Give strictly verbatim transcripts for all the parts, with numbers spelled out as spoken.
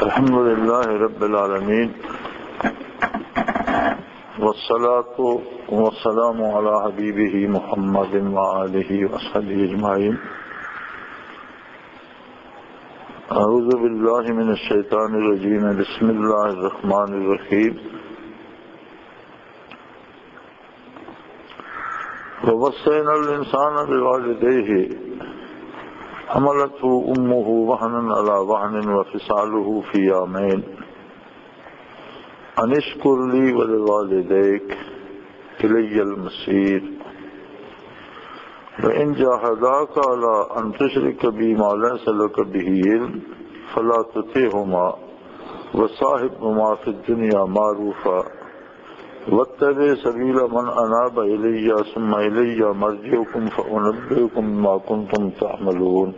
الحمد للہ رب العالمین والصلاة والسلام علی حبیبہ محمد وآلہ وصحبہ اجمعین. اعوذ باللہ من الشیطان الرجیم. بسم اللہ الرحمن الرحیم. ووصینا الانسان بوالدیہ حملته امه وهنا على وهن وفصاله في يومين ان اشكر لي ولوالديك الي المصير وان جاهداك على ان تشرك بي ما ليس لك به علم فلا تطعهما وصاحبهما في الدنيا معروفا واتبع سبيل من اناب الي ثم الي مرجعكم فانبئكم بما كنتم تعملون.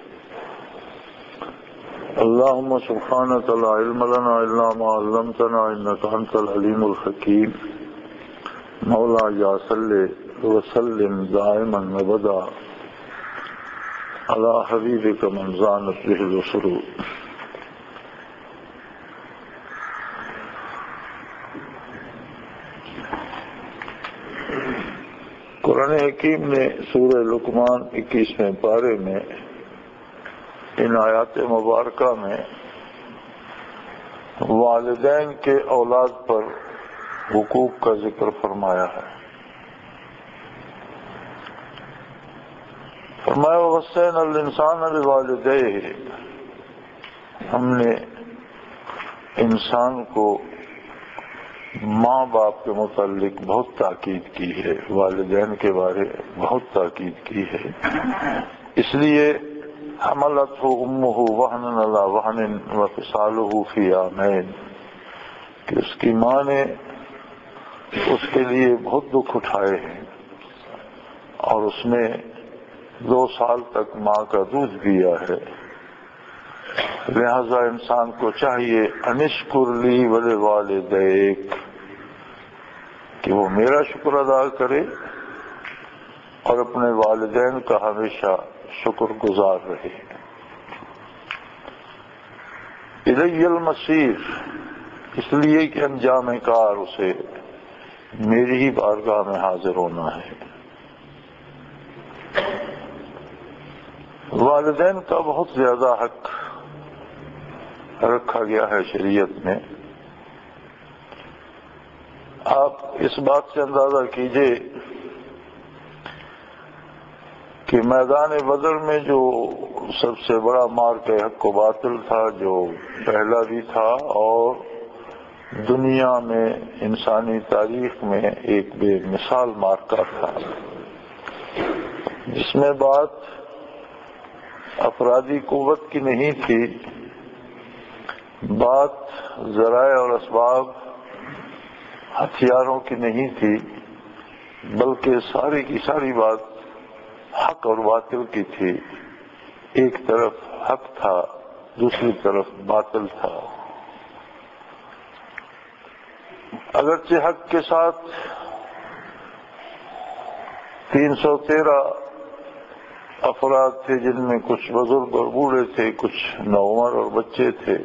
اللهم سبحانك لا علم لنا الا ما علمتنا انك انت العليم الحكيم. مولاي صل وسلم دائما ابدا على حبيبك من زانت به السرور. قرآن حکیم نے سورہ لقمان اکیسویں پارے میں ان آیات مبارکہ میں والدین کے اولاد پر حقوق کا ذکر فرمایا ہے. فرمایا ووصینا الانسان بوالدیہ، ہم نے انسان کو ماں باپ کے متعلق بہت تاکید کی ہے، والدین کے بارے بہت تاکید کی ہے. اس لیے حملته امه وهنا على وهن وفصاله في يومين کہ اس کی ماں نے اس کے لیے بہت دکھ اٹھائے ہیں اور اس نے دو سال تک ماں کا دودھ پیا ہے. لہذا انسان کو چاہیے انشکر لی ولوالدیک کہ وہ میرا شکر ادا کرے اور اپنے والدین کا ہمیشہ شکر گزار رہے. الی المصیر، اس لیے کہ انجام کار اسے میری ہی بارگاہ میں حاضر ہونا ہے. والدین کا بہت زیادہ حق رکھا گیا ہے شریعت میں. آپ اس بات سے اندازہ کیجئے کہ میدان بدر میں جو سب سے بڑا مارکہ حق و باطل تھا، جو پہلا بھی تھا اور دنیا میں انسانی تاریخ میں ایک بے مثال مارکہ تھا، جس میں بات افرادی قوت کی نہیں تھی، بات ذرائع اور اسباب ہتھیاروں کی نہیں تھی، بلکہ ساری کی ساری بات حق اور باطل کی تھی. ایک طرف حق تھا، دوسری طرف باطل تھا. اگرچہ حق کے ساتھ تین سو تیرہ افراد تھے، جن میں کچھ بزرگ اور بوڑھے تھے، کچھ نوعمر اور بچے تھے.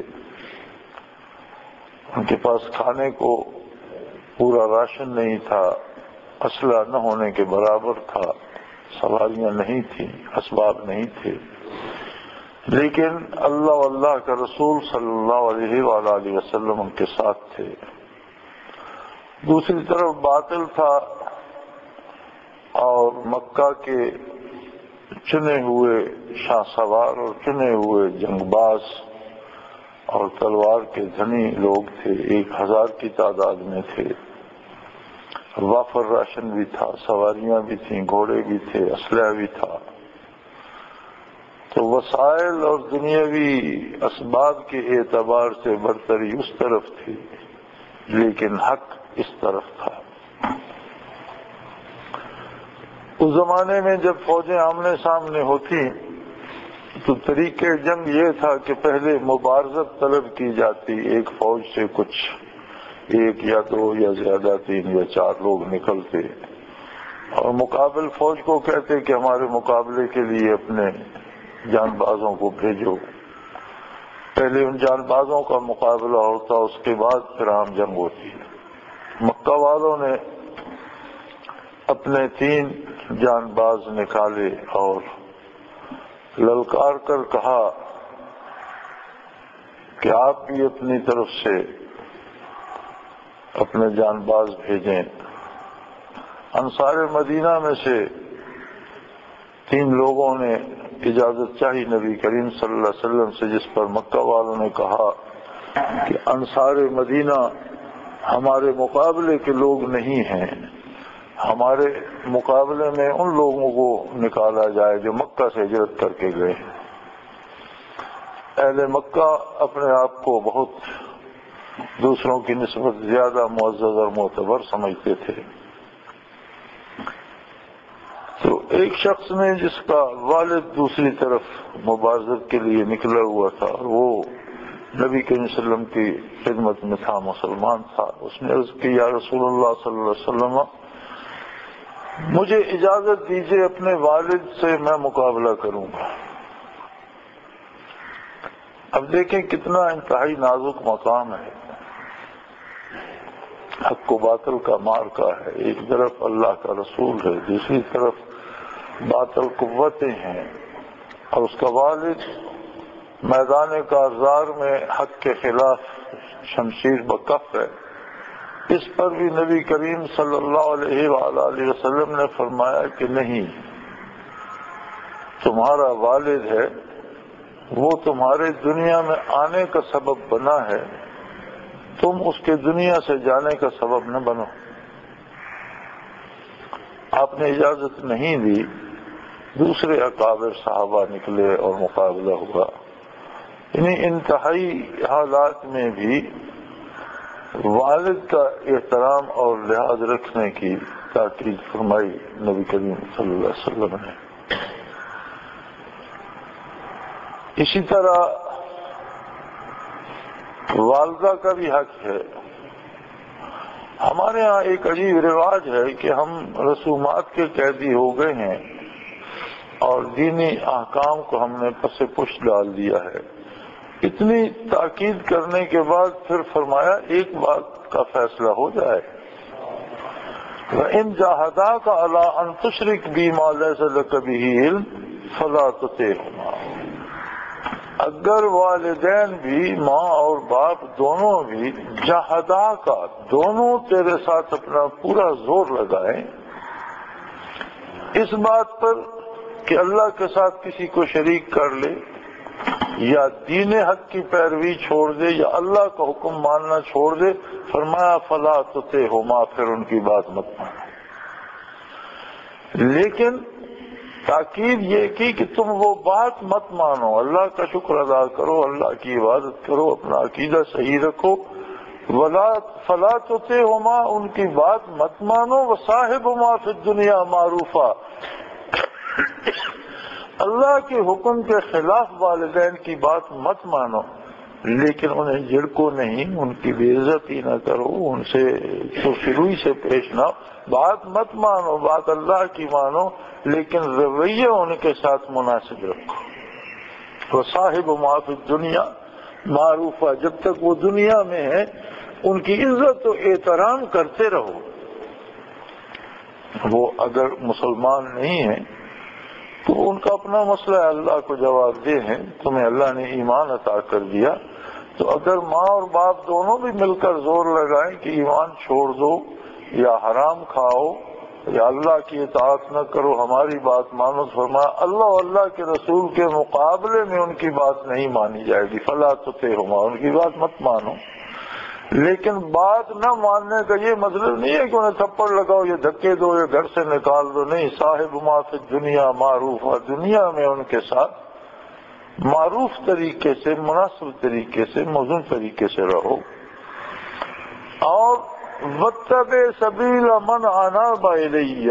ان کے پاس کھانے کو پورا راشن نہیں تھا، اسلحہ نہ ہونے کے برابر تھا، سواریاں نہیں تھیں، اسباب نہیں تھے، لیکن اللہ واللہ کا رسول صلی اللہ علیہ وآلہ وسلم ان کے ساتھ تھے. دوسری طرف باطل تھا اور مکہ کے چنے ہوئے شاہ سوار اور چنے ہوئے جنگ باز اور تلوار کے دھنی لوگ تھے، ایک ہزار کی تعداد میں تھے. وافر راشن بھی تھا، سواریاں بھی تھیں، گھوڑے بھی تھے، اسلحہ بھی تھا. تو وسائل اور دنیاوی اسباب کے اعتبار سے برتری اس طرف تھی، لیکن حق اس طرف تھا. اس زمانے میں جب فوجیں آمنے سامنے ہوتی تو طریقے جنگ یہ تھا کہ پہلے مبارزت طلب کی جاتی. ایک فوج سے کچھ ایک یا دو یا زیادہ تین یا چار لوگ نکلتے اور مقابل فوج کو کہتے کہ ہمارے مقابلے کے لیے اپنے جان بازوں کو بھیجو. پہلے ان جان بازوں کا مقابلہ ہوتا، اس کے بعد پھر عام جنگ ہوتی ہے۔ مکہ والوں نے اپنے تین جان باز نکالے اور للکار کر کہا کہ آپ بھی اپنی طرف سے اپنے جان باز بھیجیں۔ انصار مدینہ میں سے تین لوگوں نے اجازت چاہی نبی کریم صلی اللہ علیہ وسلم سے، جس پر مکہ والوں نے کہا کہ انصار مدینہ ہمارے مقابلے کے لوگ نہیں ہیں، ہمارے مقابلے میں ان لوگوں کو نکالا جائے جو مکہ سے ہجرت کر کے گئے ہیں۔ اہل مکہ اپنے آپ کو بہت دوسروں کی نسبت زیادہ معزز اور معتبر سمجھتے تھے، تو ایک شخص نے جس کا والد دوسری طرف مبارزت کے لیے نکلا ہوا تھا، وہ نبی کریم صلی اللہ علیہ وسلم کی خدمت میں تھا، مسلمان تھا، اس نے عرض کی یا رسول اللہ صلی اللہ علیہ وسلم مجھے اجازت دیجیے اپنے والد سے میں مقابلہ کروں گا۔ اب دیکھیں کتنا انتہائی نازک مقام ہے، حق و باطل کا مارکا ہے، ایک طرف اللہ کا رسول ہے، دوسری طرف باطل قوتیں ہیں، اور اس کا والد میدان کارزار میں حق کے خلاف شمشیر بکف ہے۔ اس پر بھی نبی کریم صلی اللہ علیہ وآلہ وسلم نے فرمایا کہ نہیں، تمہارا والد ہے، وہ تمہارے دنیا میں آنے کا سبب بنا ہے، تم اس کے دنیا سے جانے کا سبب نہ بنو۔ آپ نے اجازت نہیں دی، دوسرے اکابر صحابہ نکلے اور مقابلہ ہوا۔ یعنی انتہائی حالات میں بھی والد کا احترام اور لحاظ رکھنے کی تاکید فرمائی نبی کریم صلی اللہ علیہ وسلم نے۔ اسی طرح والدہ کا بھی حق ہے۔ ہمارے ہاں ایک عجیب رواج ہے کہ ہم رسومات کے قیدی ہو گئے ہیں اور دینی احکام کو ہم نے پس پش ڈال دیا ہے۔ اتنی تاکید کرنے کے بعد پھر فرمایا ایک بات کا فیصلہ ہو جائے، وَإِن جَاهَدَاكَ عَلَىٰ أَن تُشْرِكَ بِي مَا لَيْسَ لَكَ بِهِ عِلْمٌ فَلَا تُطِعْهُمَا۔ اگر والدین بھی، ماں اور باپ دونوں بھی، جہدا کا دونوں تیرے ساتھ اپنا پورا زور لگائیں اس بات پر کہ اللہ کے ساتھ کسی کو شریک کر لے یا دین حق کی پیروی چھوڑ دے یا اللہ کا حکم ماننا چھوڑ دے، فرمایا فلا تطعهما، پھر ان کی بات مت مانو۔ لیکن تاکید یہ کی کہ تم وہ بات مت مانو، اللہ کا شکر ادا کرو، اللہ کی عبادت کرو، اپنا عقیدہ صحیح رکھو، ولا فلا تطعهما، ان کی بات مت مانو، وصاحبهما فی الدنیا معروفا، اللہ کے حکم کے خلاف والدین کی بات مت مانو، لیکن انہیں جھڑکو نہیں، ان کی بے عزتی نہ کرو، ان سے سرخروئی سے پیش نہ، بات مت مانو، بات اللہ کی مانو، لیکن رویہ ان کے ساتھ مناسب رکھو۔ وصاحبهما فی الدنیا معروفہ، جب تک وہ دنیا میں ہے ان کی عزت و احترام کرتے رہو۔ وہ اگر مسلمان نہیں ہیں تو ان کا اپنا مسئلہ ہے، اللہ کو جواب دہ ہیں، تمہیں اللہ نے ایمان عطا کر دیا، تو اگر ماں اور باپ دونوں بھی مل کر زور لگائیں کہ ایمان چھوڑ دو یا حرام کھاؤ یا اللہ کی اطاعت نہ کرو، ہماری بات مانو، فرمایا اللہ اور اللہ کے رسول کے مقابلے میں ان کی بات نہیں مانی جائے گی، فلا تطعهما، ان کی بات مت مانو۔ لیکن بات نہ ماننے کا یہ مطلب نہیں ہے کہ انہیں تھپڑ لگاؤ یا دھکے دو یا گھر سے نکال دو، نہیں، صاحبهما فی الدنیا معروفا، دنیا میں ان کے ساتھ معروف طریقے سے، مناسب طریقے سے، موزون طریقے سے رہو۔ اور واتبع سبیل من اناب الی،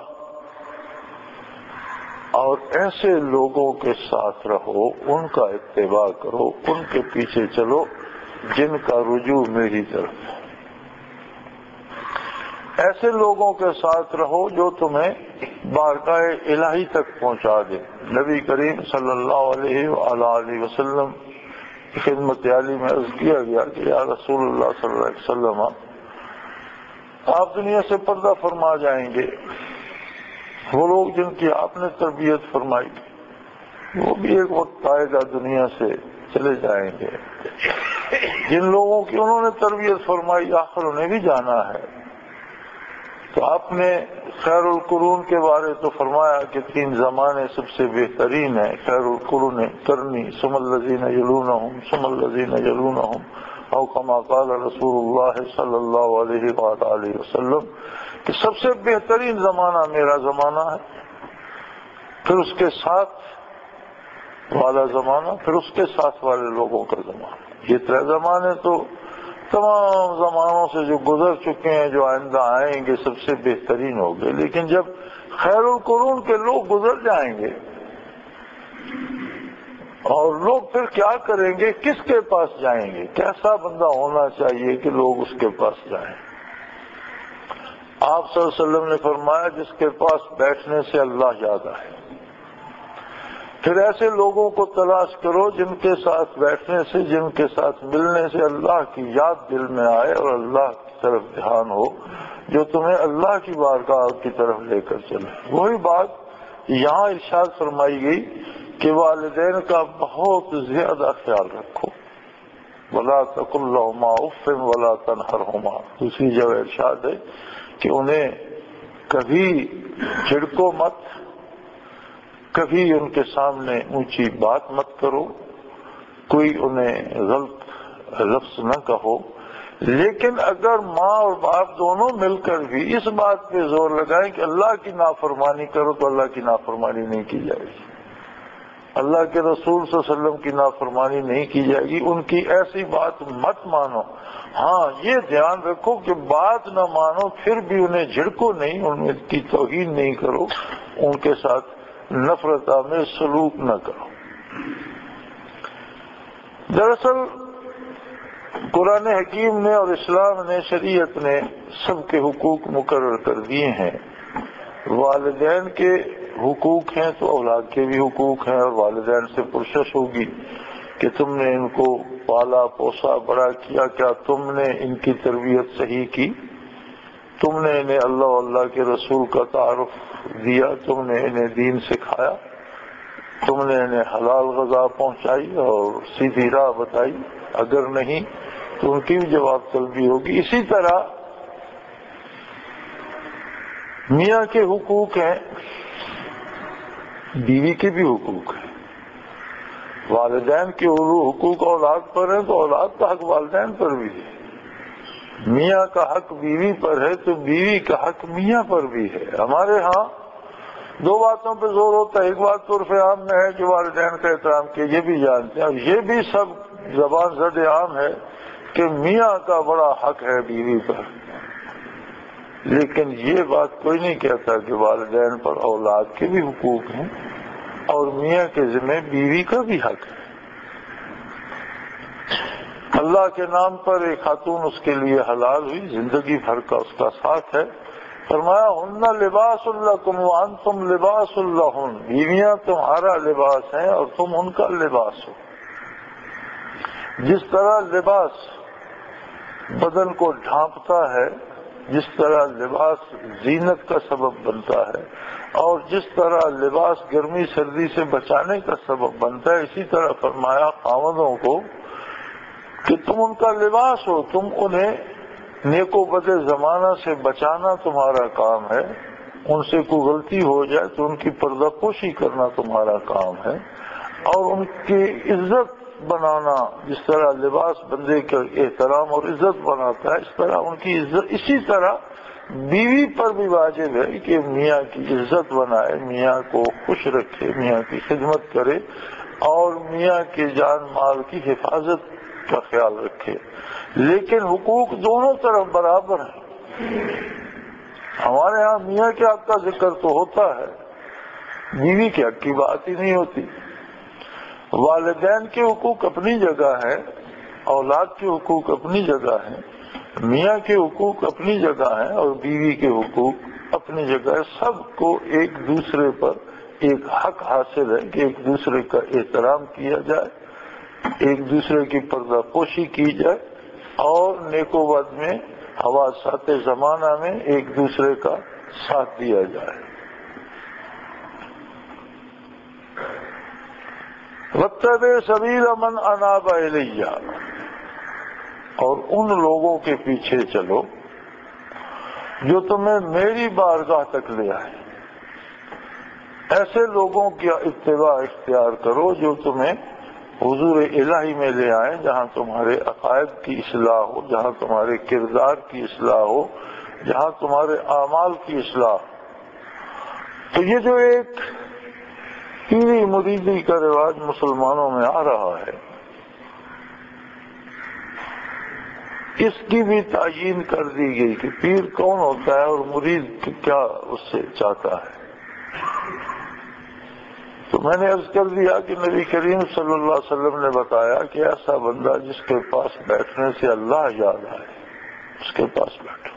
اور ایسے لوگوں کے ساتھ رہو، ان کا اتباع کرو، ان کے پیچھے چلو جن کا رجوع میری طرف ہے۔ ایسے لوگوں کے ساتھ رہو جو تمہیں بارگاہ الہی تک پہنچا دے۔ نبی کریم صلی اللہ علیہ وآلہ وسلم خدمت عالی میں عرض کیا گیا کہ یا رسول اللہ صلی اللہ علیہ وسلم آپ دنیا سے پردہ فرما جائیں گے، وہ لوگ جن کی آپ نے تربیت فرمائی وہ بھی ایک وقت آئے گا دنیا سے چلے جائیں گے، جن لوگوں کی انہوں نے تربیت فرمائی آخر انہیں بھی جانا ہے۔ تو آپ نے خیر القرون کے بارے تو فرمایا کہ تین زمانے سب سے بہترین ہیں، خیر القرون قرنی ثم الذین یلونہم ثم الذین یلونہم، او کما قال رسول اللہ صلی اللہ علیہ وآلہ وسلم کہ سب سے بہترین زمانہ میرا زمانہ ہے، پھر اس کے ساتھ والا زمانہ، پھر اس کے ساتھ والے لوگوں کا زمانہ۔ یہ ترے زمانے تو تمام زمانوں سے جو گزر چکے ہیں، جو آئندہ آئیں گے، سب سے بہترین ہو گئے۔ لیکن جب خیر القرون کے لوگ گزر جائیں گے اور لوگ پھر کیا کریں گے، کس کے پاس جائیں گے، کیسا بندہ ہونا چاہیے کہ لوگ اس کے پاس جائیں؟ آپ صلی اللہ علیہ وسلم نے فرمایا جس کے پاس بیٹھنے سے اللہ یاد آئے۔ پھر ایسے لوگوں کو تلاش کرو جن کے ساتھ بیٹھنے سے، جن کے ساتھ ملنے سے اللہ کی یاد دل میں آئے اور اللہ کی طرف دھیان ہو، جو تمہیں اللہ کی بارگاہ کی طرف لے کر چلے۔ وہی بات یہاں ارشاد فرمائی گئی کہ والدین کا بہت زیادہ خیال رکھو، وَلَا تَقُل لَّهُمَا أُفٍّ وَلَا تَنْهَرْهُمَا۔ دوسری جگہ ارشاد ہے کہ انہیں کبھی جھڑکو مت، کبھی ان کے سامنے اونچی بات مت کرو، کوئی انہیں غلط لفظ نہ کہو، لیکن اگر ماں اور باپ دونوں مل کر بھی اس بات پہ زور لگائیں کہ اللہ کی نافرمانی کرو تو اللہ کی نافرمانی نہیں کی جائے گی، اللہ کے رسول صلی اللہ علیہ وسلم کی نافرمانی نہیں کی جائے گی، ان کی ایسی بات مت مانو۔ ہاں یہ دھیان رکھو کہ بات نہ مانو پھر بھی انہیں جھڑکو نہیں، ان کی توہین نہیں کرو، ان کے ساتھ نفرت آمیز سلوک نہ کرو۔ دراصل قرآن حکیم نے اور اسلام نے، شریعت نے سب کے حقوق مقرر کر دیے ہیں۔ والدین کے حقوق ہیں تو اولاد کے بھی حقوق ہیں، اور والدین سے پرسش ہوگی کہ تم نے ان کو پالا پوسا بڑا کیا، کیا تم نے ان کی تربیت صحیح کی، تم نے انہیں اللہ اللہ کے رسول کا تعارف دیا، تم نے انہیں دین سکھایا، تم نے انہیں حلال غذا پہنچائی اور سیدھی راہ بتائی؟ اگر نہیں تو ان کی بھی جواب طلبی ہوگی۔ اسی طرح میاں کے حقوق ہیں، بیوی کے بھی حقوق ہیں۔ والدین کے حقوق اولاد پر ہیں تو اولاد کا حق والدین پر بھی ہے، میاں کا حق بیوی پر ہے تو بیوی کا حق میاں پر بھی ہے۔ ہمارے ہاں دو باتوں پہ زور ہوتا ہے، ایک بات تو عرف عام میں ہے کہ والدین کا احترام کیا، یہ بھی جانتے ہیں، اور یہ بھی سب زبان زد عام ہے کہ میاں کا بڑا حق ہے بیوی پر، لیکن یہ بات کوئی نہیں کہتا کہ والدین پر اولاد کے بھی حقوق ہیں اور میاں کے ذمہ بیوی کا بھی حق ہے۔ اللہ کے نام پر ایک خاتون اس کے لیے حلال ہوئی، زندگی بھر کا اس کا ساتھ ہے۔ فرمایا ہن لباس لکم وانتم لباس لہن، بیویاں تمہارا لباس ہیں اور تم ان کا لباس ہو۔ جس طرح لباس بدن کو ڈھانپتا ہے، جس طرح لباس زینت کا سبب بنتا ہے، اور جس طرح لباس گرمی سردی سے بچانے کا سبب بنتا ہے، اسی طرح فرمایا خاوندوں کو کہ تم ان کا لباس ہو، تم انہیں نیک و بد زمانہ سے بچانا تمہارا کام ہے، ان سے کوئی غلطی ہو جائے تو ان کی پردہ پوشی کرنا تمہارا کام ہے، اور ان کی عزت بنانا، جس طرح لباس بندے کا احترام اور عزت بناتا ہے، اس طرح ان کی عزت، اسی طرح بیوی پر بھی واجب ہے کہ میاں کی عزت بنائے، میاں کو خوش رکھے، میاں کی خدمت کرے اور میاں کی جان مال کی حفاظت کا خیال رکھے۔ لیکن حقوق دونوں طرف برابر ہیں۔ ہمارے ہاں میاں کے حق کا ذکر تو ہوتا ہے، بیوی کے حق کی بات ہی نہیں ہوتی۔ والدین کے حقوق اپنی جگہ ہے، اولاد کے حقوق اپنی جگہ ہیں، میاں کے حقوق اپنی جگہ ہیں اور بیوی کے حقوق اپنی جگہ ہے۔ سب کو ایک دوسرے پر ایک حق حاصل ہے کہ ایک دوسرے کا احترام کیا جائے، ایک دوسرے کی پردہ پوشی کی جائے اور نیک و بد میں حواسات زمانہ میں ایک دوسرے کا ساتھ دیا جائے۔ واتبع سبیل من اناب الی، اور ان لوگوں کے پیچھے چلو جو تمہیں میری بارگاہ تک لے آئے۔ ایسے لوگوں کی اتباع اختیار کرو جو تمہیں حضور الہی میں لے آئیں، جہاں تمہارے عقائد کی اصلاح ہو، جہاں تمہارے کردار کی اصلاح ہو، جہاں تمہارے اعمال کی اصلاح ہو۔ تو یہ جو ایک پیری مریدی کا رواج مسلمانوں میں آ رہا ہے، اس کی بھی تعیین کر دی گئی کہ پیر کون ہوتا ہے اور مرید کیا اس سے چاہتا ہے۔ تو میں نے عرض کر دیا کہ نبی کریم صلی اللہ علیہ وسلم نے بتایا کہ ایسا بندہ جس کے پاس بیٹھنے سے اللہ یاد آئے، اس کے پاس بیٹھو۔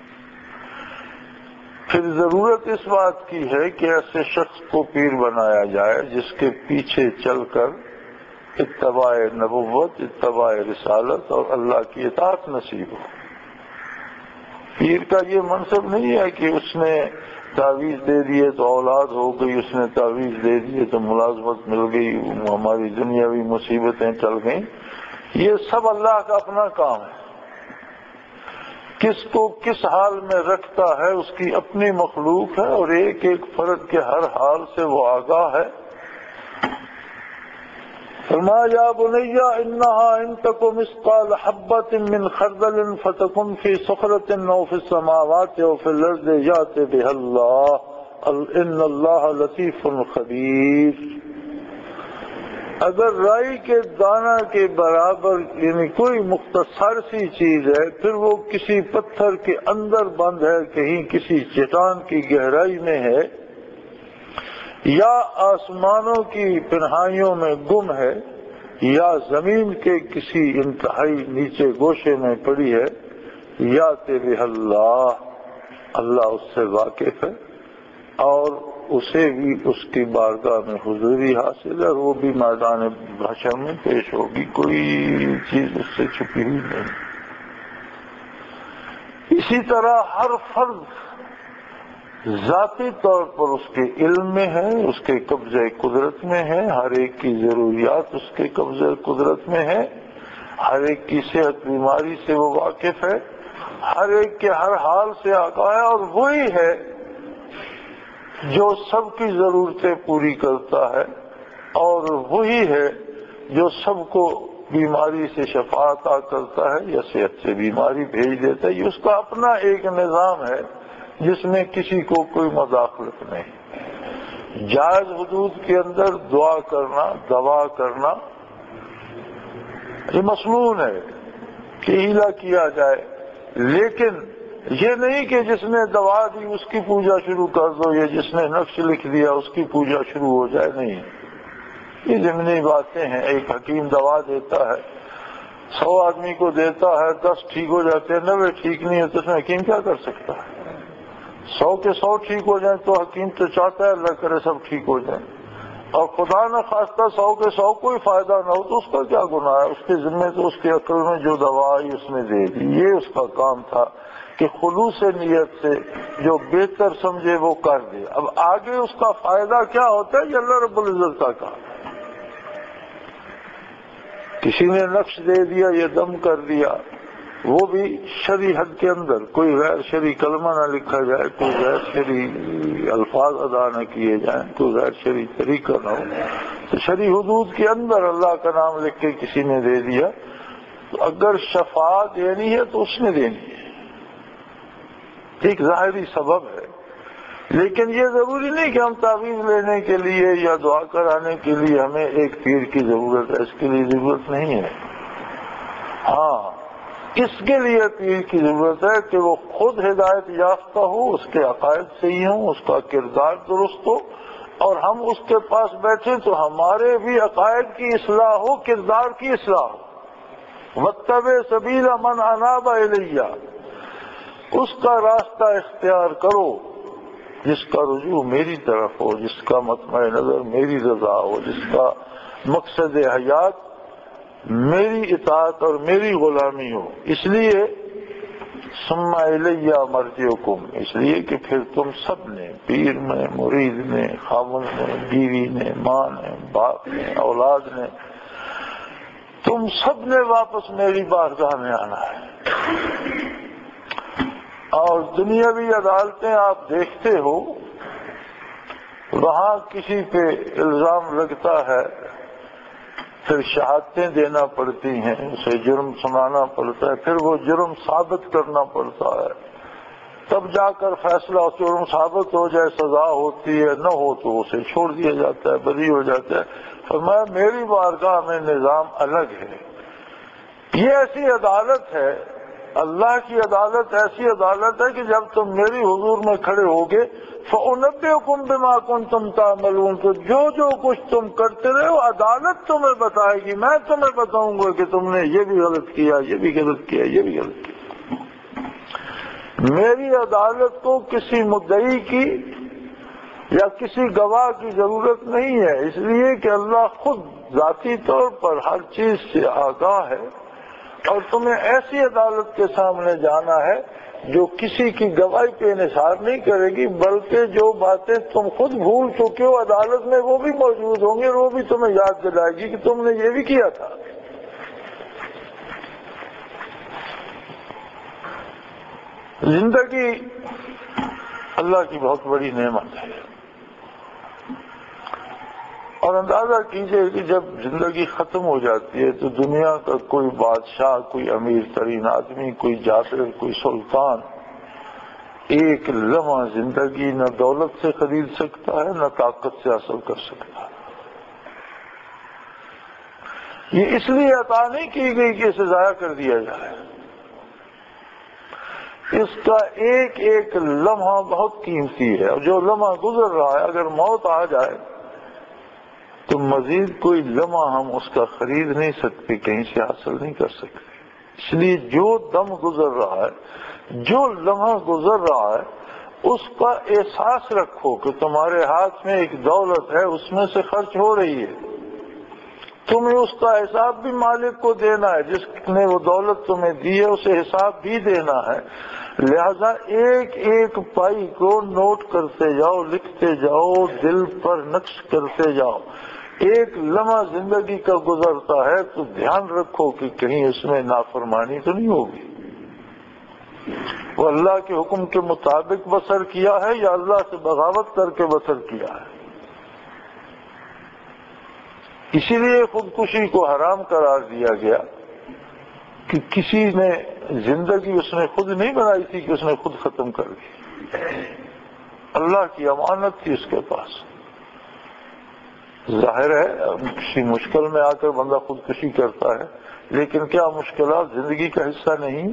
پھر ضرورت اس بات کی ہے کہ ایسے شخص کو پیر بنایا جائے جس کے پیچھے چل کر اتباع نبوت، اتباع رسالت اور اللہ کی اطاعت نصیب ہو۔ پیر کا یہ منصب نہیں ہے کہ اس نے تعویذ دے دیے تو اولاد ہو گئی، اس نے تعویذ دے دیے تو ملازمت مل گئی، ہماری دنیاوی مصیبتیں ٹل گئیں۔ یہ سب اللہ کا اپنا کام ہے۔ کس کو کس حال میں رکھتا ہے اس کی اپنی مخلوق ہے، اور ایک ایک فرد کے ہر حال سے وہ آگاہ ہے۔ فرمایا یا بنی انہا ان تک مثقال حبۃ من خردل فتکن فی صخرۃ او فی السماوات او فی الارض یأت بها اللہ ان اللہ لطیف خبیر۔ اگر رائی کے دانہ کے برابر یعنی کوئی مختصر سی چیز ہے، پھر وہ کسی پتھر کے اندر بند ہے، کہیں کسی چٹان کی گہرائی میں ہے، یا آسمانوں کی پنہائیوں میں گم ہے، یا زمین کے کسی انتہائی نیچے گوشے میں پڑی ہے، یا تیرے اللہ اللہ اس سے واقف ہے اور اسے بھی اس کی بارگاہ میں حضوری حاصل ہے، اور وہ بھی میدان حشر میں پیش ہوگی، کوئی چیز اس سے چھپی ہوئی نہیں۔ اسی طرح ہر فرد ذاتی طور پر اس کے علم میں ہے، اس کے قبضہ قدرت میں ہے، ہر ایک کی ضروریات اس کے قبضہ قدرت میں ہے، ہر ایک کی صحت بیماری سے وہ واقف ہے، ہر ایک کے ہر حال سے آگاہ ہے، اور وہی ہے جو سب کی ضرورتیں پوری کرتا ہے، اور وہی ہے جو سب کو بیماری سے شفا عطا کرتا ہے یا صحت سے بیماری بھیج دیتا ہے۔ یہ اس کا اپنا ایک نظام ہے جس میں کسی کو کوئی مداخلت نہیں۔ جائز حدود کے اندر دعا کرنا، دوا کرنا یہ مسنون ہے کہ ہیلا کیا جائے، لیکن یہ نہیں کہ جس نے دوا دی اس کی پوجا شروع کر دو، یا جس نے نقش لکھ دیا اس کی پوجا شروع ہو جائے، نہیں۔ یہ ضمنی باتیں ہیں۔ ایک حکیم دوا دیتا ہے، سو آدمی کو دیتا ہے، دس ٹھیک ہو جاتے ہیں، نوے ٹھیک نہیں ہوتے، اس میں حکیم کیا کر سکتا ہے؟ سو کے سو ٹھیک ہو جائیں تو حکیم تو چاہتا ہے اللہ کرے سب ٹھیک ہو جائیں، اور خدا نہ خواستہ سو کے سو کوئی فائدہ نہ ہو تو اس کا کیا گناہ ہے؟ اس کے ذمے تو اس کے عقل میں جو دوا آئی اس نے دے دی۔ یہ اس کا کام تھا کہ خلوص نیت سے جو بہتر سمجھے وہ کر دے۔ اب آگے اس کا فائدہ کیا ہوتا ہے یہ اللہ رب العزت کا کام۔ کسی نے نقش دے دیا یا دم کر دیا، وہ بھی شرعی حد کے اندر، کوئی غیر شرعی کلمہ نہ لکھا جائے، کوئی غیر شرعی الفاظ ادا نہ کیے جائیں، کوئی غیر شرعی طریقہ نہ ہو، تو شرعی حدود کے اندر اللہ کا نام لکھ کے کسی نے دے دیا، تو اگر شفا دینی ہے تو اس نے دینی ہے، ایک ظاہری سبب ہے۔ لیکن یہ ضروری نہیں کہ ہم تعویذ لینے کے لیے یا دعا کرانے کے لیے ہمیں ایک پیر کی ضرورت ہے، اس کے لیے ضرورت نہیں ہے۔ ہاں، اس کے لیے پیر کی ضرورت ہے کہ وہ خود ہدایت یافتہ ہو، اس کے عقائد صحیح ہوں، اس کا کردار درست ہو، اور ہم اس کے پاس بیٹھے تو ہمارے بھی عقائد کی اصلاح ہو، کردار کی اصلاح ہو۔ واتبع سبیل من اناب الی، اس کا راستہ اختیار کرو جس کا رجوع میری طرف ہو، جس کا مطمع نظر میری رضا ہو، جس کا مقصد حیات میری اطاعت اور میری غلامی ہو، اس لیے ثم الی مرجعکم، اس لیے کہ پھر تم سب نے، پیر نے، مرید نے، خاوند نے، بیوی نے، ماں نے، باپ نے، اولاد نے، تم سب نے واپس میری بارگاہ میں آنا ہے۔ اور دنیاوی عدالتیں آپ دیکھتے ہو، وہاں کسی پہ الزام لگتا ہے، پھر شہادتیں دینا پڑتی ہیں، اسے جرم سنانا پڑتا ہے، پھر وہ جرم ثابت کرنا پڑتا ہے، تب جا کر فیصلہ جرم ثابت ہو جائے سزا ہوتی ہے، نہ ہو تو اسے چھوڑ دیا جاتا ہے، بری ہو جاتا ہے۔ فرمایا میری بارگاہ میں نظام الگ ہے، یہ ایسی عدالت ہے، اللہ کی عدالت ایسی عدالت ہے کہ جب تم میری حضور میں کھڑے ہوگے فَأُنَبِّئُكُم بِمَا كُنتُمْ تَعْمَلُونَ، تو جو جو کچھ تم کرتے رہے ہو عدالت تمہیں بتائے گی، میں تمہیں بتاؤں گا کہ تم نے یہ بھی غلط کیا، یہ بھی غلط کیا، یہ بھی غلط کیا۔ میری عدالت کو کسی مدعی کی یا کسی گواہ کی ضرورت نہیں ہے، اس لیے کہ اللہ خود ذاتی طور پر ہر چیز سے آگاہ ہے، اور تمہیں ایسی عدالت کے سامنے جانا ہے جو کسی کی گواہی پہ انحصار نہیں کرے گی، بلکہ جو باتیں تم خود بھول چکے ہو عدالت میں وہ بھی موجود ہوں گے، اور وہ بھی تمہیں یاد دلائے گی کہ تم نے یہ بھی کیا تھا۔ زندگی اللہ کی بہت بڑی نعمت ہے، اور اندازہ کیجئے کہ جب زندگی ختم ہو جاتی ہے تو دنیا کا کوئی بادشاہ، کوئی امیر ترین آدمی، کوئی جابر، کوئی سلطان ایک لمحہ زندگی نہ دولت سے خرید سکتا ہے، نہ طاقت سے حاصل کر سکتا ہے۔ یہ اس لیے عطا نہیں کی گئی کہ اسے ضائع کر دیا جائے، اس کا ایک ایک لمحہ بہت قیمتی ہے، اور جو لمحہ گزر رہا ہے اگر موت آ جائے تو مزید کوئی لمحہ ہم اس کا خرید نہیں سکتے، کہیں سے حاصل نہیں کر سکتے۔ اس لیے جو دم گزر رہا ہے، جو لمحہ گزر رہا ہے، اس کا احساس رکھو کہ تمہارے ہاتھ میں ایک دولت ہے، اس میں سے خرچ ہو رہی ہے، تمہیں اس کا حساب بھی مالک کو دینا ہے، جس نے وہ دولت تمہیں دی ہے اسے حساب بھی دینا ہے، لہذا ایک ایک پائی کو نوٹ کرتے جاؤ، لکھتے جاؤ، دل پر نقش کرتے جاؤ۔ ایک لمحہ زندگی کا گزرتا ہے تو دھیان رکھو کہ کہیں اس میں نافرمانی تو نہیں ہوگی، وہ اللہ کے حکم کے مطابق بسر کیا ہے یا اللہ سے بغاوت کر کے بسر کیا ہے۔ اسی لیے خودکشی کو حرام قرار دیا گیا کہ کسی نے زندگی اس نے خود نہیں بنائی تھی کہ اس نے خود ختم کر دی، اللہ کی امانت تھی اس کے پاس۔ ظاہر ہے کسی مشکل میں آ کر بندہ خودکشی کرتا ہے، لیکن کیا مشکلات زندگی کا حصہ نہیں؟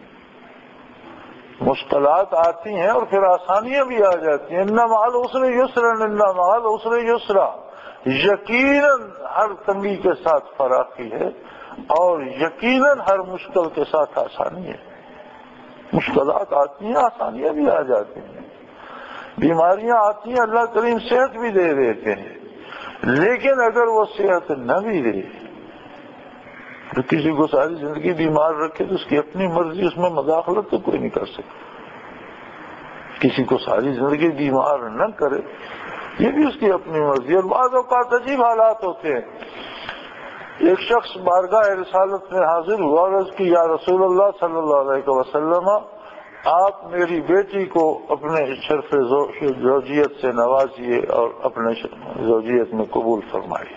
مشکلات آتی ہیں اور پھر آسانیاں بھی آ جاتی ہیں۔ اِنَّ مَعَ الْعُسْرِ يُسْرًا اِنَّ مَعَ الْعُسْرِ يُسْرًا، یقیناً ہر تنگی کے ساتھ فراخی ہے، اور یقیناً ہر مشکل کے ساتھ آسانی ہے۔ مشکلات آتی ہیں، آسانیاں بھی آ جاتی ہیں، بیماریاں آتی ہیں، اللہ کریم صحت بھی دے دیتے ہیں، لیکن اگر وہ صحت نہ بھی دے تو کسی کو ساری زندگی بیمار رکھے تو اس کی اپنی مرضی، اس میں مداخلت تو کوئی نہیں کر سکتا۔ کسی کو ساری زندگی بیمار نہ کرے یہ بھی اس کی اپنی مرضی، اور بعض اوقات عجیب حالات ہوتے ہیں۔ ایک شخص بارگاہ رسالت میں حاضر ہوا اور عرض کی یا رسول اللہ صلی اللہ علیہ وسلم، آپ میری بیٹی کو اپنے شرف زوجیت سے نوازیے اور اپنے زوجیت میں قبول فرمائیے۔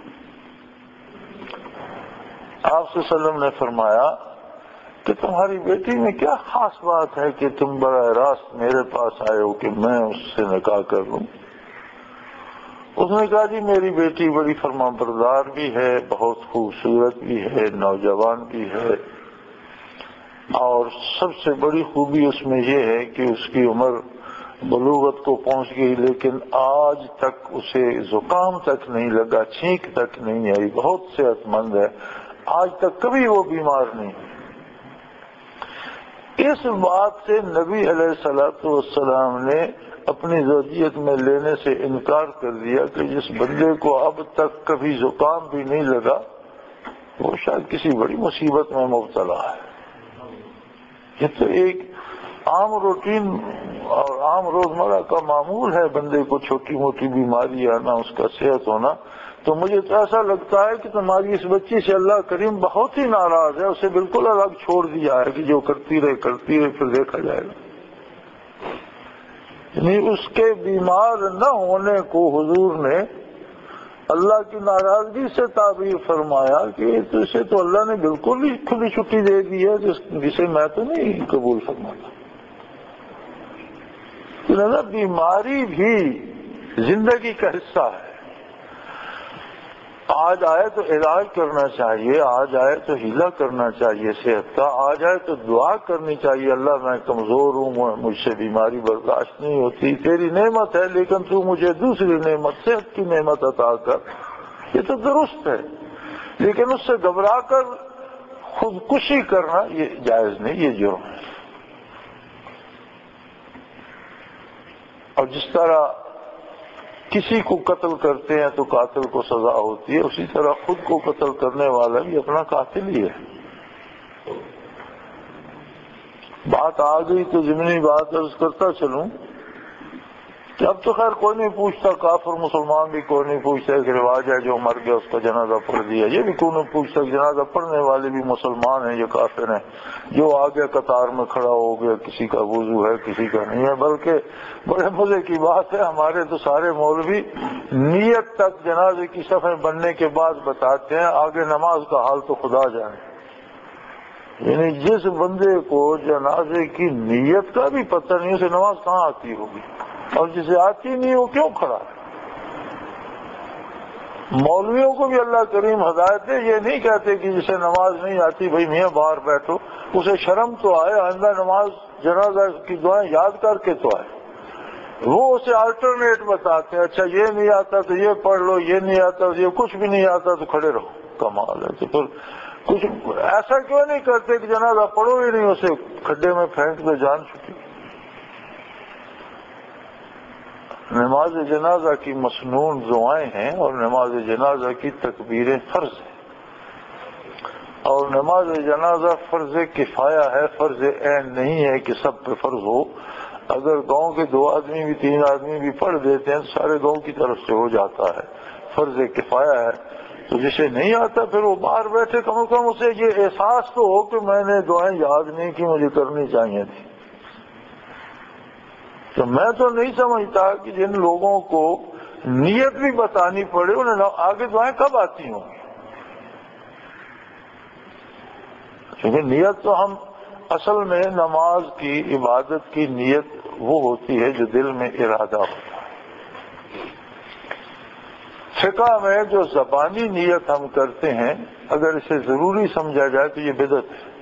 آپ صلی اللہ علیہ وسلم نے فرمایا کہ تمہاری بیٹی میں کیا خاص بات ہے کہ تم براہ راست میرے پاس آئے ہو کہ میں اس سے نکاح کر لوں؟ اس نے کہا جی میری بیٹی بڑی فرمانبردار بھی ہے، بہت خوبصورت بھی ہے، نوجوان بھی ہے، اور سب سے بڑی خوبی اس میں یہ ہے کہ اس کی عمر بلوغت کو پہنچ گئی، لیکن آج تک اسے زکام تک نہیں لگا، چھینک تک نہیں آئی، بہت صحت مند ہے، آج تک کبھی وہ بیمار نہیں۔ اس بات سے نبی علیہ الصلوۃ والسلام نے اپنی زوجیت میں لینے سے انکار کر دیا کہ جس بندے کو اب تک کبھی زکام بھی نہیں لگا وہ شاید کسی بڑی مصیبت میں مبتلا ہے. یہ تو ایک عام روٹین اور عام روزمرہ کا معمول ہے بندے کو چھوٹی موٹی بیماری آنا، اس کا صحت ہونا. تو مجھے تو ایسا لگتا ہے کہ تمہاری اس بچی سے اللہ کریم بہت ہی ناراض ہے، اسے بالکل الگ چھوڑ دیا ہے کہ جو کرتی رہے کرتی رہے پھر دیکھا جائے گا. یعنی اس کے بیمار نہ ہونے کو حضور نے اللہ کی ناراضگی سے تعبیر فرمایا کہ تو اسے تو اللہ نے بالکل ہی کھلی چھٹی دے دی ہے جسے میں تو نہیں قبول فرماتا. بیماری بھی زندگی کا حصہ ہے. آج آئے تو علاج کرنا چاہیے، آج آئے تو ہیلا کرنا چاہیے صحت کا، آج آئے تو دعا کرنی چاہیے اللہ میں کمزور ہوں، مجھ سے بیماری برداشت نہیں ہوتی، تیری نعمت ہے لیکن تو مجھے دوسری نعمت صحت کی نعمت عطا کر. یہ تو درست ہے، لیکن اس سے گھبرا کر خودکشی کرنا یہ جائز نہیں، یہ جرم ہے. اور جس طرح کسی کو قتل کرتے ہیں تو قاتل کو سزا ہوتی ہے، اسی طرح خود کو قتل کرنے والا بھی اپنا قاتل ہی ہے. بات آ گئی تو ضمنی بات عرض کرتا چلوں کہ اب تو خیر کوئی نہیں پوچھتا، کافر مسلمان بھی کوئی نہیں پوچھتا، ایک رواج ہے جو مر گیا اس کا جنازہ پڑھ دیا. یہ بھی کوئی نہیں پوچھتا کہ جنازہ پڑھنے والے بھی مسلمان ہیں یا کافر ہیں، جو آگے قطار میں کھڑا ہو گیا کسی کا وضو ہے کسی کا نہیں ہے. بلکہ بڑے مزے کی بات ہے، ہمارے تو سارے مولوی نیت تک جنازے کی صفیں بننے کے بعد بتاتے ہیں، آگے نماز کا حال تو خدا جانے. یعنی جس بندے کو جنازے کی نیت کا بھی پتہ نہیں اسے نماز کہاں آتی ہوگی، اور جسے آتی نہیں وہ کیوں کھڑا ہے. مولویوں کو بھی اللہ کریم ہدایت دے، یہ نہیں کہتے کہ جسے نماز نہیں آتی بھائی میاں باہر بیٹھو، اسے شرم تو آئے، آئندہ نماز جنازہ کی دعائیں یاد کر کے تو آئے. وہ اسے آلٹرنیٹ بتاتے ہیں، اچھا یہ نہیں آتا تو یہ پڑھ لو، یہ نہیں آتا یہ کچھ بھی نہیں آتا تو کھڑے رہو. کمال ہے. تو پھر کچھ ایسا کیوں نہیں کرتے کہ جنازہ پڑھو ہی نہیں، اسے کھڈے میں پھینک دو، جان چکی. نماز جنازہ کی مسنون دعائیں ہیں اور نماز جنازہ کی تکبیریں فرض ہیں، اور نماز جنازہ فرض کفایہ ہے، فرض عین نہیں ہے کہ سب پہ فرض ہو. اگر گاؤں کے دو آدمی بھی تین آدمی بھی پڑھ دیتے ہیں تو سارے گاؤں کی طرف سے ہو جاتا ہے، فرض کفایہ ہے. تو جسے نہیں آتا پھر وہ باہر بیٹھے، کم از کم اسے یہ احساس تو ہو کہ میں نے دعائیں یاد نہیں کی، مجھے کرنی چاہیے تھی. تو میں تو نہیں سمجھتا کہ جن لوگوں کو نیت بھی بتانی پڑے انہیں آگے دعائیں کب آتی ہوں گی. کیونکہ نیت تو ہم اصل میں نماز کی عبادت کی نیت وہ ہوتی ہے جو دل میں ارادہ ہوتا ہے. فقہ میں جو زبانی نیت ہم کرتے ہیں اگر اسے ضروری سمجھا جائے تو یہ بدعت ہے.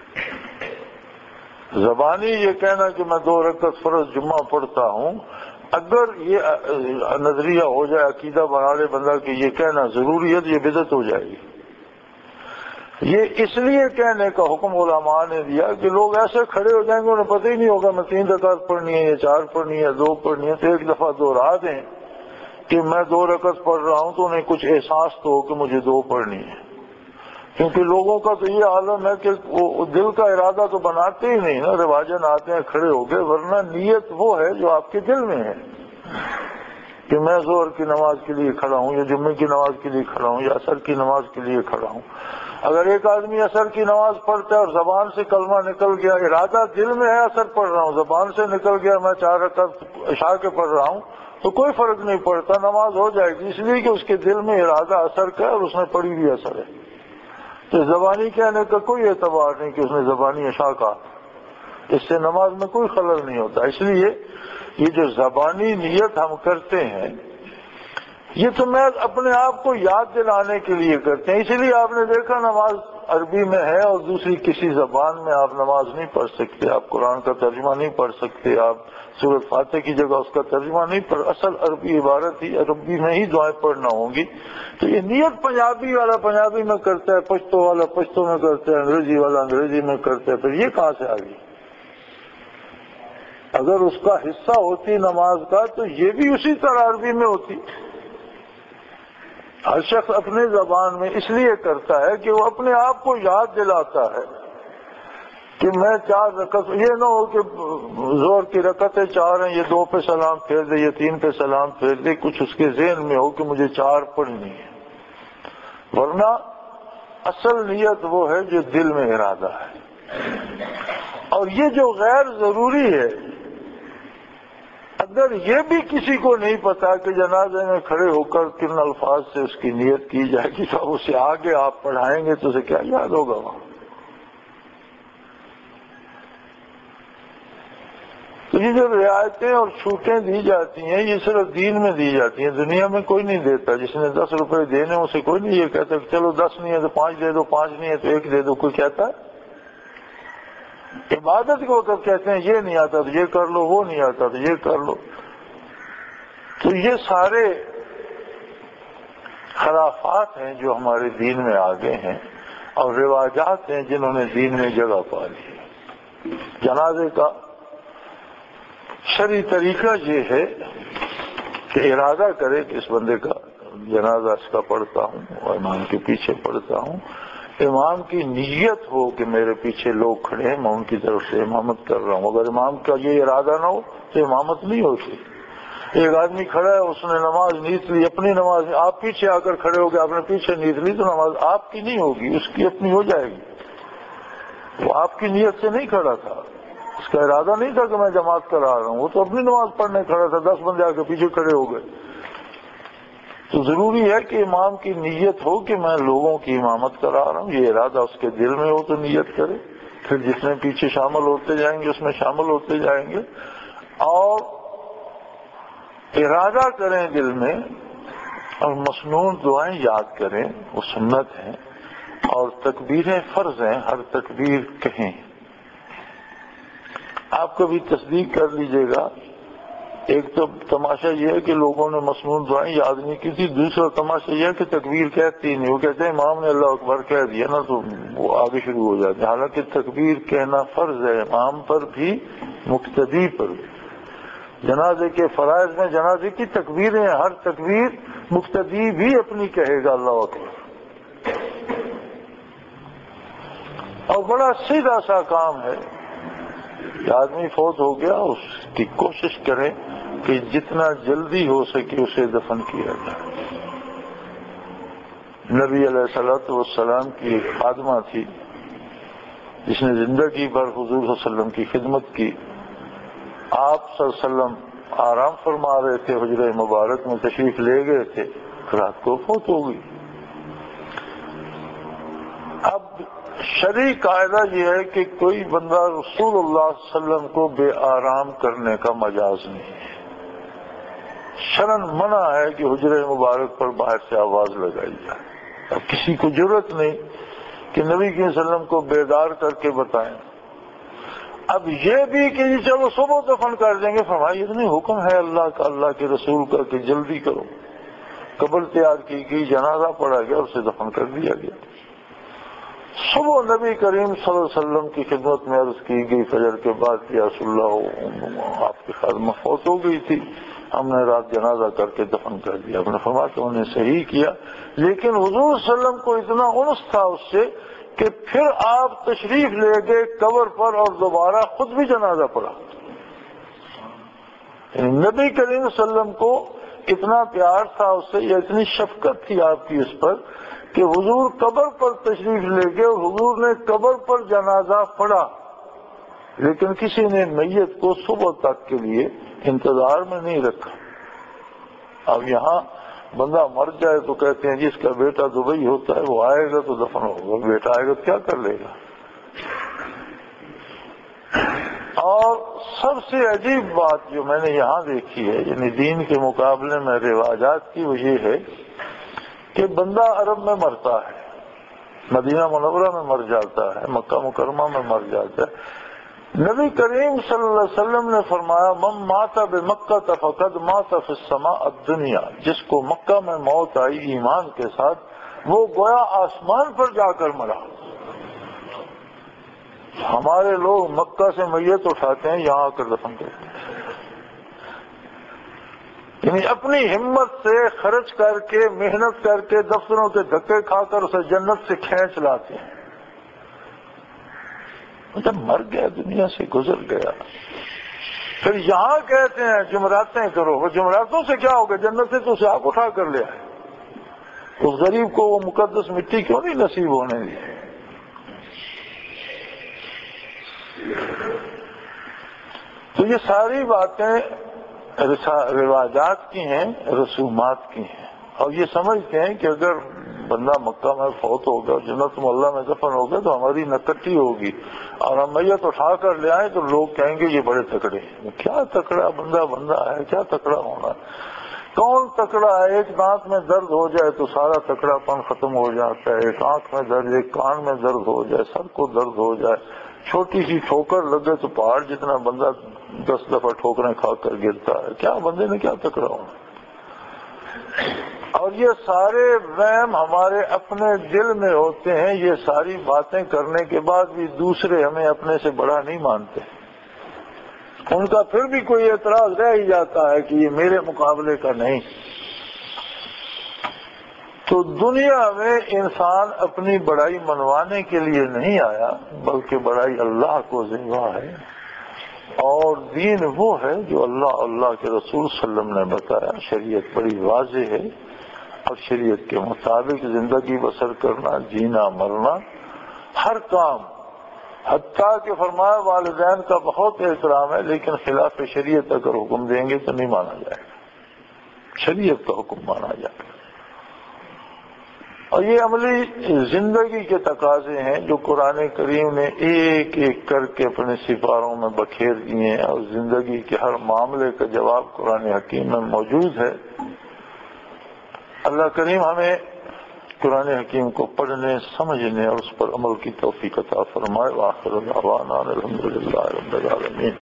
زبانی یہ کہنا کہ میں دو رکعت فرض جمعہ پڑھتا ہوں، اگر یہ نظریہ ہو جائے، عقیدہ بنا لے بندہ کہ یہ کہنا ضروری ہے تو یہ بدعت ہو جائے گی. یہ اس لیے کہنے کا حکم علماء نے دیا کہ لوگ ایسے کھڑے ہو جائیں گے انہیں پتہ ہی نہیں ہوگا میں تین رکعت پڑھنی ہے یا چار پڑھنی ہے دو پڑھنی ہے، تو ایک دفعہ دوہرا دیں کہ میں دو رکعت پڑھ رہا ہوں تو انہیں کچھ احساس تو ہو کہ مجھے دو پڑھنی ہے. کیونکہ لوگوں کا تو یہ عالم ہے کہ وہ دل کا ارادہ تو بناتے ہی نہیں نا، رواجن آتے ہیں کھڑے ہو گئے، ورنہ نیت وہ ہے جو آپ کے دل میں ہے کہ میں ظہر کی نماز کے لیے کھڑا ہوں یا جمعے کی نماز کے لیے کھڑا ہوں یا عصر کی نماز کے لیے کھڑا ہوں. اگر ایک آدمی عصر کی نماز پڑھتا ہے اور زبان سے کلمہ نکل گیا، ارادہ دل میں ہے عصر پڑھ رہا ہوں، زبان سے نکل گیا میں چار رکعت عشاء کے پڑھ رہا ہوں، تو کوئی فرق نہیں پڑتا، نماز ہو جائے گی، اس لیے کہ اس کے دل میں ارادہ عصر کا ہے اور اس نے پڑھی بھی عصر ہے. تو زبانی کہنے کا کوئی اعتبار نہیں کہ اس نے زبانی عشاء کہا، اس سے نماز میں کوئی خلل نہیں ہوتا. اس لیے یہ جو زبانی نیت ہم کرتے ہیں یہ تو میں اپنے آپ کو یاد دلانے کے لیے کرتے ہیں. اسی لیے آپ نے دیکھا نماز عربی میں ہے اور دوسری کسی زبان میں آپ نماز نہیں پڑھ سکتے، آپ قرآن کا ترجمہ نہیں پڑھ سکتے، آپ سورۃ فاتحہ کی جگہ اس کا ترجمہ نہیں پڑھ، اصل عربی عبارت ہی عربی میں ہی دعائیں پڑھنا ہوں گی. تو یہ نیت پنجابی والا پنجابی میں کرتا ہے، پشتو والا پشتو میں کرتا ہے، انگریزی والا انگریزی میں کرتا ہے، پھر یہ کہاں سے آ گئی؟ اگر اس کا حصہ ہوتی نماز کا تو یہ بھی اسی طرح عربی میں ہوتی. ہر شخص اپنے زبان میں اس لیے کرتا ہے کہ وہ اپنے آپ کو یاد دلاتا ہے کہ میں چار رکعت، یہ نہ ہو کہ زور کی رکعتیں چار ہیں، یہ دو پہ سلام پھیر دے، یہ تین پہ سلام پھیر دے، کچھ اس کے ذہن میں ہو کہ مجھے چار پڑھنی ہے، ورنہ اصل نیت وہ ہے جو دل میں ارادہ ہے۔ اور یہ جو غیر ضروری ہے، اگر یہ بھی کسی کو نہیں پتا کہ جنازے میں کھڑے ہو کر کن الفاظ سے اس کی نیت کی جائے گی، تو اسے آگے آپ پڑھائیں گے تو اسے کیا یاد ہوگا وہاں؟ تو یہ جو رعایتیں اور چھوٹیں دی جاتی ہیں یہ صرف دین میں دی جاتی ہیں، دنیا میں کوئی نہیں دیتا۔ جس نے دس روپے دینے اسے کوئی نہیں یہ کہتا کہ چلو دس نہیں ہے تو پانچ دے دو، پانچ نہیں ہے تو ایک دے دو، کوئی کہتا ہے؟ عبادت کو تب کہتے ہیں یہ نہیں آتا تو یہ کر لو، وہ نہیں آتا تو یہ کر لو۔ تو یہ سارے خرافات ہیں جو ہمارے دین میں آگے ہیں، اور رواجات ہیں جنہوں نے دین میں جگہ پا لی۔ جنازے کا شرعی طریقہ یہ ہے کہ ارادہ کرے کہ اس بندے کا جنازہ اس کا پڑھتا ہوں اور امام کے پیچھے پڑھتا ہوں، امام کی نیت ہو کہ میرے پیچھے لوگ کھڑے ہیں، میں ان کی طرف سے امامت کر رہا ہوں۔ اگر امام کا یہ ارادہ نہ ہو تو امامت نہیں ہوتی۔ ایک آدمی کھڑا ہے، اس نے نماز نیت لی، اپنی نماز، آپ پیچھے آ کر کھڑے ہو گئے، آپ نے پیچھے نیت لی تو نماز آپ کی نہیں ہوگی، اس کی اپنی ہو جائے گی۔ وہ آپ کی نیت سے نہیں کھڑا تھا، اس کا ارادہ نہیں تھا کہ میں جماعت کرا رہا ہوں، وہ تو اپنی نماز پڑھنے کھڑا تھا، دس بندے آ کے پیچھے کھڑے ہو گئے۔ تو ضروری ہے کہ امام کی نیت ہو کہ میں لوگوں کی امامت کرا رہا ہوں، یہ ارادہ اس کے دل میں ہو تو نیت کرے، پھر جتنے پیچھے شامل ہوتے جائیں گے اس میں شامل ہوتے جائیں گے، اور ارادہ کریں دل میں، اور مسنون دعائیں یاد کریں، وہ سنت ہیں، اور تکبیریں فرض ہیں، ہر تکبیر کہیں۔ آپ کبھی تصدیق کر لیجئے گا، ایک تو تماشا یہ ہے کہ لوگوں نے مسنون دعائیں یاد نہیں کی تھی، دوسرا تماشا یہ ہے کہ تکبیر کہتے ہی نہیں، وہ کہتے ہیں امام نے اللہ اکبر کہہ دیا نا تو وہ آگے شروع ہو جاتے ہیں، حالانکہ تکبیر کہنا فرض ہے، امام پر بھی مقتدی پر بھی۔ جنازے کے فرائض میں جنازے کی تکبیریں، ہر تکبیر مقتدی بھی اپنی کہے گا اللہ اکبر، اور بڑا سیدھا سا کام ہے کہ آدمی فوت ہو گیا اس کی کوشش کریں کہ جتنا جلدی ہو سکے اسے دفن کیا جائے۔ نبی علیہ الصلوۃ والسلام کی ایک خادمہ تھی جس نے زندگی بھر حضور صلی اللہ علیہ وسلم کی خدمت کی۔ آپ صلی اللہ علیہ وسلم آرام فرما رہے تھے، حجرہ مبارک میں تشریف لے گئے تھے، رات کو فوت ہو گئی۔ اب شرعی قاعدہ یہ ہے کہ کوئی بندہ رسول اللہ صلی اللہ علیہ وسلم کو بے آرام کرنے کا مجاز نہیں ہے، شرعاً منع ہے کہ حجرہ مبارک پر باہر سے آواز لگائی جائے۔ اب کسی کو ضرورت نہیں کہ نبی صلی اللہ علیہ وسلم کو بیدار کر کے بتائیں۔ اب یہ بھی کہ چلو صبح دفن کر دیں گے، فرمایا یہ نہیں حکم ہے اللہ کا، اللہ کے رسول کا کہ جلدی کرو۔ قبر تیار کی گئی، جنازہ پڑھا گیا، اسے دفن کر دیا گیا۔ صبح نبی کریم صلی اللہ علیہ وسلم کی خدمت میں عرض کی گئی فجر کے بعد یا رسول اللہ آپ کی خادمہ فوت ہو گئی تھی، ہم نے رات جنازہ کر کے دفن کر دیا۔ آپ نے فرمایا کہ انہوں نے صحیح کیا، لیکن حضور صلی اللہ علیہ وسلم کو اتنا انس تھا اس سے کہ پھر آپ تشریف لے گئے قبر پر اور دوبارہ خود بھی جنازہ پڑھا۔ نبی کریم صلی اللہ علیہ وسلم کو اتنا پیار تھا اس سے، یا اتنی شفقت تھی آپ کی اس پر کہ حضور قبر پر تشریف لے گئے اور حضور نے قبر پر جنازہ پڑھا، لیکن کسی نے میت کو صبح تک کے لیے انتظار میں نہیں رکھا۔ اب یہاں بندہ مر جائے تو کہتے ہیں جس کا بیٹا دبئی ہوتا ہے وہ آئے گا تو دفن ہوگا، بیٹا آئے گا تو کیا کر لے گا۔ اور سب سے عجیب بات جو میں نے یہاں دیکھی ہے، یعنی دین کے مقابلے میں رواجات کی، وہ یہ ہے کہ بندہ عرب میں مرتا ہے، مدینہ منورہ میں مر جاتا ہے، مکہ مکرمہ میں مر جاتا ہے۔ نبی کریم صلی اللہ علیہ وسلم نے فرمایا من مات بمکہ فقد مات فی السماء الدنیا، جس کو مکہ میں موت آئی ایمان کے ساتھ وہ گویا آسمان پر جا کر مرا۔ ہمارے لوگ مکہ سے میت اٹھاتے ہیں، یہاں آ کر دفن کرتے ہیں۔ یعنی اپنی ہمت سے خرچ کر کے محنت کر کے دفتروں کے دھکے کھا کر اسے جنت سے کھینچ لاتے ہیں. جب مر گیا دنیا سے گزر گیا پھر یہاں کہتے ہیں جمراتیں کرو. وہ جمراتوں سے کیا ہوگا؟ جنت سے تو اسے آپ اٹھا کر لے آئے. اس غریب کو وہ مقدس مٹی کیوں نہیں نصیب ہونے دی؟ تو یہ ساری باتیں رواجات کی ہیں، رسومات کی ہیں، اور یہ سمجھتے ہیں کہ اگر بندہ مکہ میں فوت ہوگا، جنت اللہ میں دفن ہوگا تو ہماری نکٹی ہوگی اور ہم میت اٹھا کر لے آئیں تو لوگ کہیں گے یہ بڑے تکڑے ہیں. کیا تکڑا؟ بندہ بندہ ہے، کیا تکڑا ہونا؟ کون تکڑا ہے؟ ایک دانت میں درد ہو جائے تو سارا تکڑا پن ختم ہو جاتا ہے. ایک آنکھ میں درد، ایک کان میں درد ہو جائے، سر کو درد ہو جائے، چھوٹی سی ٹھوکر لگے تو پہاڑ جتنا بندہ دس دفعہ ٹھوکریں کھا کر گرتا ہے. کیا بندے نے کیا تکڑا ہونا؟ اور یہ سارے وہم ہمارے اپنے دل میں ہوتے ہیں. یہ ساری باتیں کرنے کے بعد بھی دوسرے ہمیں اپنے سے بڑا نہیں مانتے. ان کا پھر بھی کوئی اعتراض رہ ہی جاتا ہے کہ یہ میرے مقابلے کا نہیں. تو دنیا میں انسان اپنی بڑائی منوانے کے لیے نہیں آیا، بلکہ بڑائی اللہ کو ذمہ ہے. اور دین وہ ہے جو اللہ اللہ کے رسول صلی اللہ علیہ وسلم نے بتایا. شریعت بڑی واضح ہے اور شریعت کے مطابق زندگی بسر کرنا، جینا مرنا، ہر کام، حتیٰ کہ فرمایا والدین کا بہت احترام ہے لیکن خلاف شریعت اگر حکم دیں گے تو نہیں مانا جائے گا. شریعت کا حکم مانا جائے گا. اور یہ عملی زندگی کے تقاضے ہیں جو قرآن کریم نے ایک ایک کر کے اپنے سپاروں میں بکھیر دیے ہیں، اور زندگی کے ہر معاملے کا جواب قرآن حکیم میں موجود ہے. اللہ کریم ہمیں قرآن حکیم کو پڑھنے، سمجھنے اور اس پر عمل کی توفیق عطا فرمائے. وآخر دعوانا الحمدللہ رب العالمین.